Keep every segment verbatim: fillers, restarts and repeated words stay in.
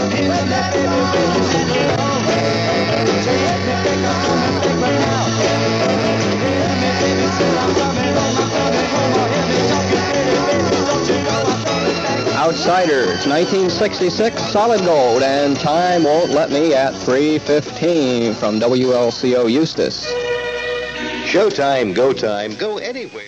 Outsiders, nineteen sixty-six, Solid Gold, and Time Won't Let Me at three fifteen from W L C O Eustis. Showtime, go time, go anywhere.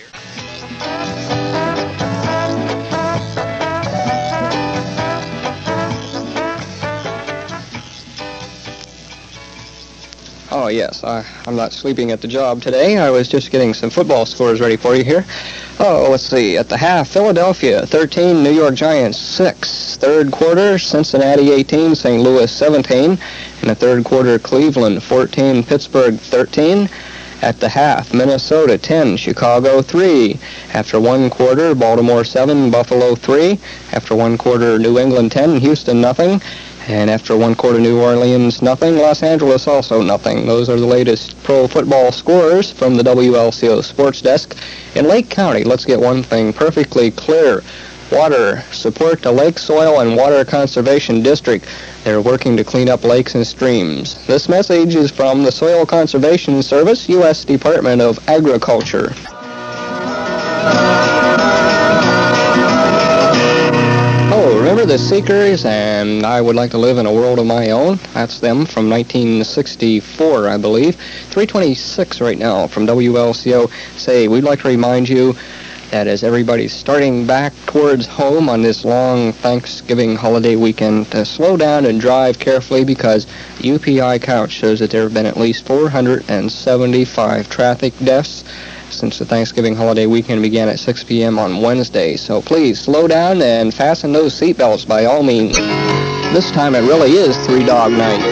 Oh, yes, I, I'm not sleeping at the job today. I was just getting some football scores ready for you here. Oh, let's see. At the half, Philadelphia thirteen, New York Giants six. Third quarter, Cincinnati eighteen, Saint Louis seventeen. In the third quarter, Cleveland fourteen, Pittsburgh thirteen. At the half, Minnesota ten, Chicago three. After one quarter, Baltimore seven, Buffalo three. After one quarter, New England ten, Houston nothing. And after one quarter, New Orleans nothing, Los Angeles also nothing. Those are the latest pro football scores from the W L C O Sports Desk. In Lake County, let's get one thing perfectly clear. Water. Support the Lake Soil and Water Conservation District. They're working to clean up lakes and streams. This message is from the Soil Conservation Service, U S Department of Agriculture. Oh, remember the Seekers and I Would Like to Live in a World of My Own? That's them from nineteen sixty-four, I believe. three twenty-six right now from W L C O. Say, we'd like to remind you that as everybody's starting back towards home on this long Thanksgiving holiday weekend, to slow down and drive carefully because U P I count shows that there have been at least four hundred seventy-five traffic deaths since the Thanksgiving holiday weekend began at six p.m. on Wednesday. So please slow down and fasten those seatbelts by all means. This time it really is Three Dog Night.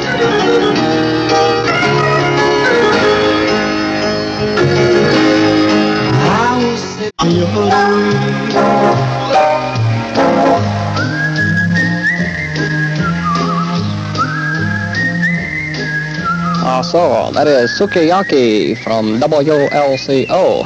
Uh, so, that is Sukiyaki from W L C O.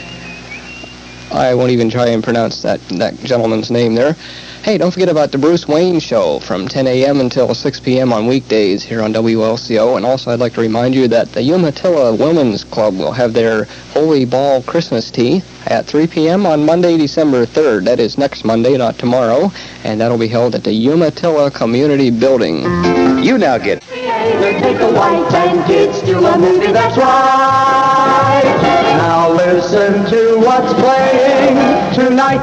I won't even try and pronounce that, that gentleman's name there. Hey, don't forget about the Bruce Wayne Show from ten a.m. until six p.m. on weekdays here on W L C O. And also I'd like to remind you that the Umatilla Women's Club will have their Holy Ball Christmas tea at three p.m. on Monday, December third. That is next Monday, not tomorrow. And that'll be held at the Umatilla Community Building. You now get... We'll take a wife and kids to a movie, that's right. Now listen to what's playing tonight.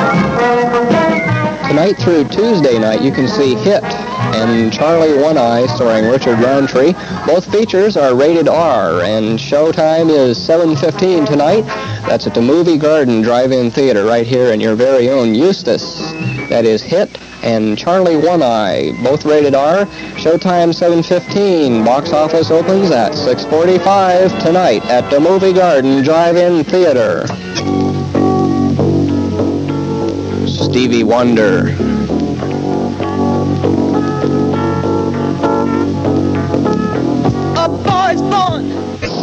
Tonight through Tuesday night, you can see Hit and Charlie One Eye starring Richard Roundtree. Both features are rated R, and showtime is seven fifteen tonight. That's at the Movie Garden Drive-In Theater right here in your very own Eustis. That is Hit and Charlie One Eye, both rated R. Showtime seven fifteen. Box office opens at six forty-five tonight at the Movie Garden Drive-In Theater. Stevie Wonder. A boy's born.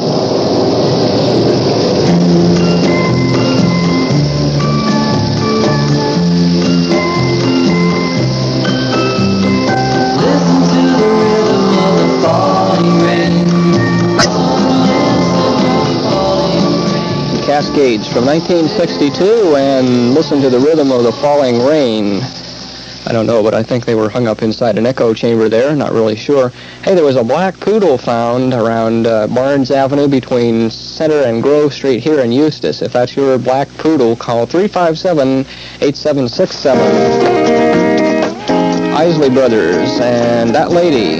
Cascades from nineteen sixty-two, and listen to the rhythm of the falling rain. I don't know, but I think they were hung up inside an echo chamber there, not really sure. Hey, there was a black poodle found around uh, Barnes Avenue between Center and Grove Street here in Eustis. If that's your black poodle, call three five seven, eight seven six seven. Isley Brothers and That Lady.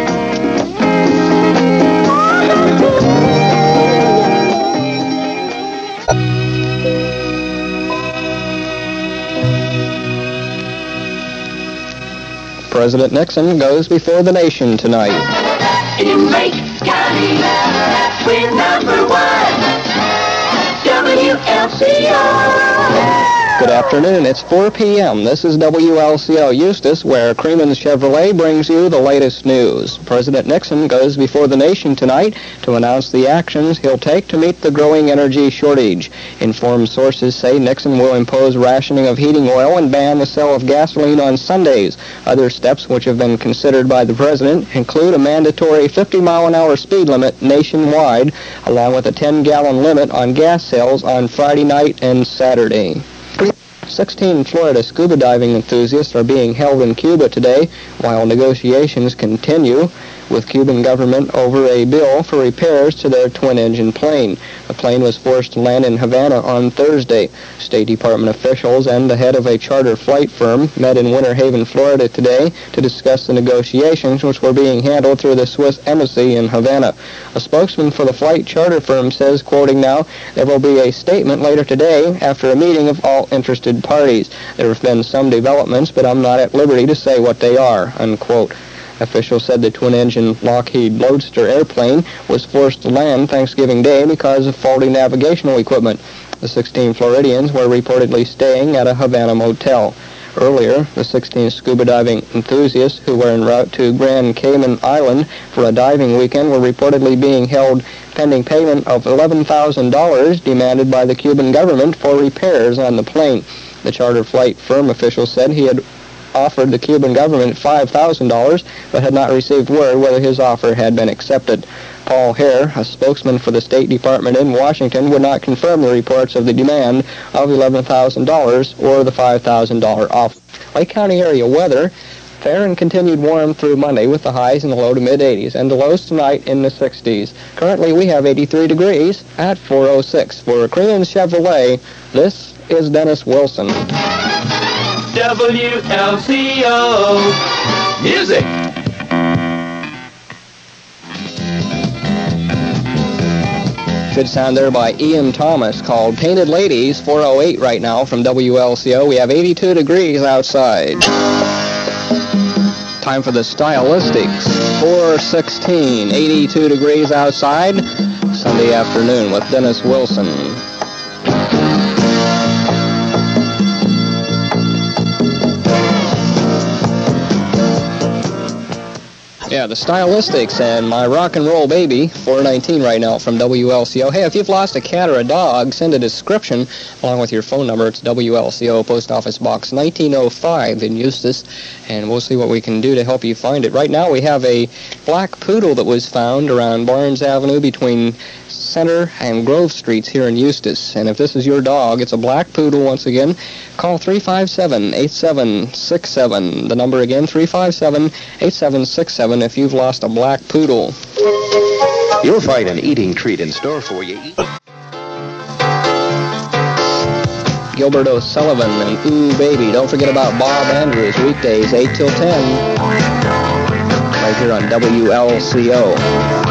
President Nixon goes before the nation tonight. In Lake County, we're number one. W L C O. Good afternoon. It's four p.m. This is W L C O Eustis, where Creeman's Chevrolet brings you the latest news. President Nixon goes before the nation tonight to announce the actions he'll take to meet the growing energy shortage. Informed sources say Nixon will impose rationing of heating oil and ban the sale of gasoline on Sundays. Other steps which have been considered by the president include a mandatory fifty mile an hour speed limit nationwide, along with a ten gallon limit on gas sales on Friday night and Saturday. sixteen Florida scuba diving enthusiasts are being held in Cuba today while negotiations continue with Cuban government over a bill for repairs to their twin-engine plane. The plane was forced to land in Havana on Thursday. State Department officials and the head of a charter flight firm met in Winter Haven, Florida today to discuss the negotiations which were being handled through the Swiss embassy in Havana. A spokesman for the flight charter firm says, quoting now, "There will be a statement later today after a meeting of all interested parties. There have been some developments, but I'm not at liberty to say what they are," unquote. Officials said the twin-engine Lockheed Lodestar airplane was forced to land Thanksgiving Day because of faulty navigational equipment. The sixteen Floridians were reportedly staying at a Havana motel. Earlier, the sixteen scuba diving enthusiasts who were en route to Grand Cayman Island for a diving weekend were reportedly being held pending payment of eleven thousand dollars demanded by the Cuban government for repairs on the plane. The charter flight firm official said he had offered the Cuban government five thousand dollars, but had not received word whether his offer had been accepted. Paul Hare, a spokesman for the State Department in Washington, would not confirm the reports of the demand of eleven thousand dollars or the five thousand dollars offer. Lake County area weather. Fair and continued warm through Monday with the highs in the low to mid eighties and the lows tonight in the sixties. Currently we have eighty-three degrees at four oh six. For Creeman's Chevrolet, this is Dennis Wilson. W L C O Music. Good sound there by Ian Thomas, called Painted Ladies. Four oh eight right now from W L C O. We have eighty-two degrees outside. Time for the Stylistics. four sixteen, eighty-two degrees outside. Sunday afternoon with Dennis Wilson. Yeah, the Stylistics and My Rock and Roll Baby, four nineteen right now from W L C O. Hey, if you've lost a cat or a dog, send a description along with your phone number. It's W L C O, Post Office Box nineteen oh five in Eustis, and we'll see what we can do to help you find it. Right now we have a black poodle that was found around Barnes Avenue between Center and Grove Streets here in Eustis. And if this is your dog, it's a black poodle once again. Call three five seven, eight seven six seven. The number again, three five seven, eight seven six seven if you've lost a black poodle. You'll find an eating treat in store for you. Gilbert O'Sullivan and Ooh Baby. Don't forget about Bob Andrews, weekdays eight till ten. Right here on W L C O.